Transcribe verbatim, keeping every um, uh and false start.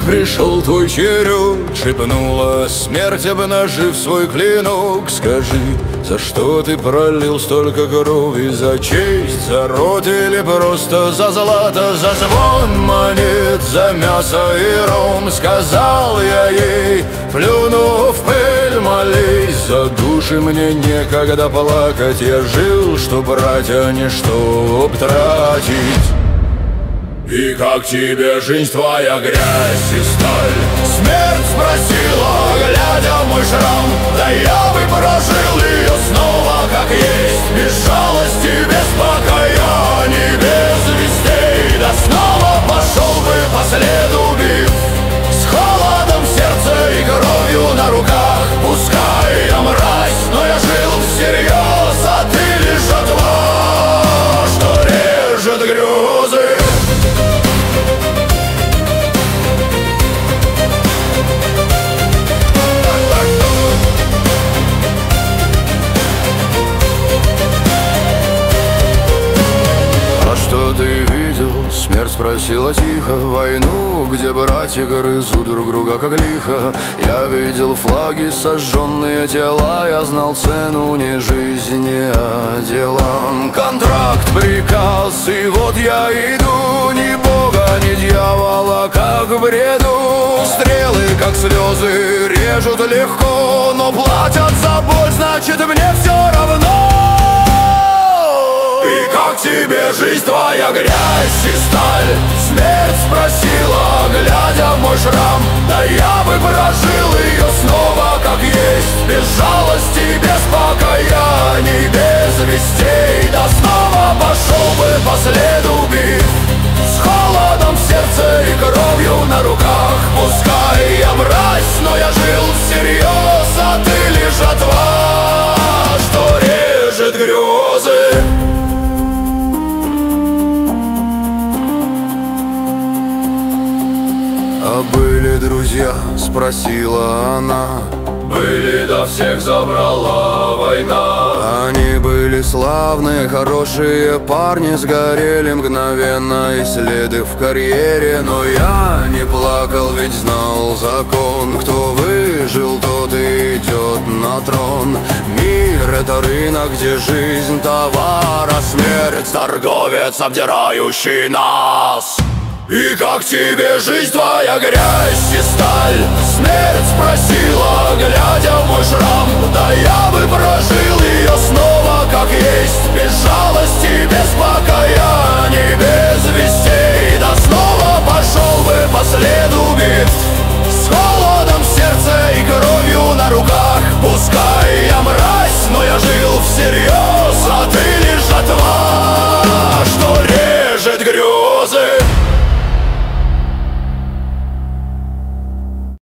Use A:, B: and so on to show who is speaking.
A: пришел твой черед, шепнула смерть, обнажив свой клинок. Скажи, за что ты пролил столько крови? За честь, за род или просто за злато? За звон монет, за мясо и ром. Сказал я ей, плюнув в пыль, молись за души, мне некогда плакать. Я жил, чтоб брать, а не чтоб тратить. И как тебе жизнь твоя, грязь и сталь? Смерть спросила, глядя в мой шрам. Да я бы прожил ее снова, как есть, без жалости, без покаяний, без вестей. Да снова пошел бы по следу бив, с холодом в сердце и кровью на руках. Пускай я мразь, но я жил всерьез, а ты лишь жатва, что режет грезы. Что ты видел? Смерть спросила тихо. Войну, где братья грызут друг друга как лихо. Я видел флаги, сожженные тела. Я знал цену не жизни, а делам. Контракт, приказ, и вот я иду. Ни бога, ни дьявола, как в бреду. Стрелы, как слезы, режут легко, но платят за боль, значит мне все равно. И как тебе жизнь твоя, грязь и сталь? Смерть спросила, глядя в мой шрам. Да я бы прожил ее снова, как есть, без жалости, без покаяний, без вестей. Да снова пошел бы по следу бив, с холодом в сердце и кровью на руках. Пускай я мразь, но я жил всерьез, а ты лишь жатва, что режет грезы. А были друзья, спросила она. Были, да всех забрала война. Они были славные, хорошие парни. Сгорели мгновенно и следы в карьере. Но я не плакал, ведь знал закон. Кто выжил, тот и идет на трон. Мир — это рынок, где жизнь товар, а смерть — торговец, обдирающий нас. И как тебе жизнь твоя, грязь и сталь? Смерть спросила, глядя в мой шрам. Да я бы прожил ее снова, как есть, без жалости, без покаяния.